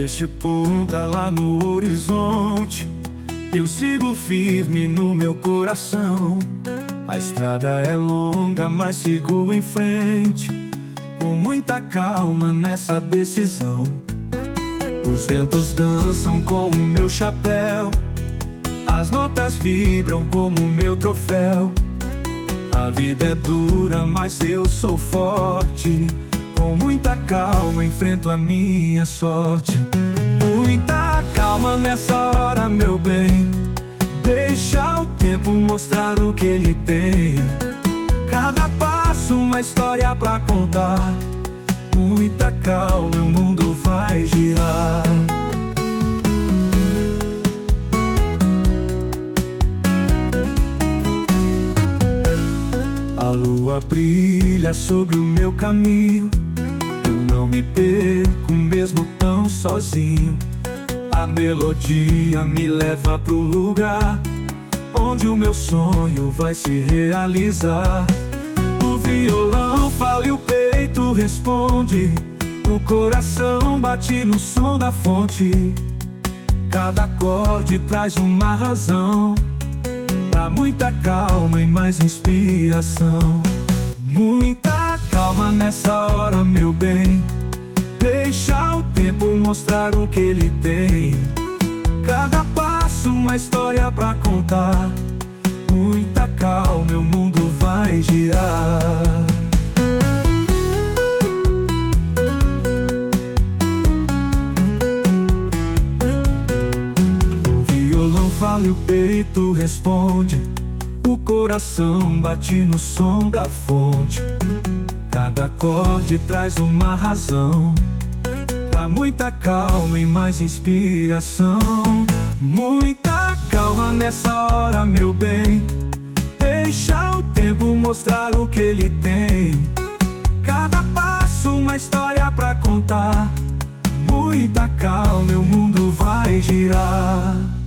este ponta lá no horizonte, eu sigo firme no meu coração. A estrada é longa, mas sigo em frente, com muita calma nessa decisão. Os ventos dançam com o meu chapéu, as notas vibram como meu troféu. A vida é dura, mas eu sou forte, com muita calma enfrento a minha sorte. Muita calma nessa hora, meu bem, deixa o tempo mostrar o que ele tem. Cada passo uma história pra contar. Muita calma, o mundo vai girar. A lua brilha sobre o meu caminho, eu não me perco mesmo tão sozinho. A melodia me leva pro lugar onde o meu sonho vai se realizar. O violão fala e o peito responde, o coração bate no som da fonte. Cada acorde traz uma razão, dá muita calma e mais inspiração. Muita calma nessa hora, meu bem, deixa o tempo mostrar o que ele tem. Cada passo uma história pra contar. Muita calma, o mundo vai girar. O violão fala e o peito responde, o coração bate no som da fonte. Cada acorde traz uma razão, dá muita calma e mais inspiração. Muita calma nessa hora, meu bem, deixa o tempo mostrar o que ele tem. Cada passo uma história pra contar. Muita calma, o mundo vai girar.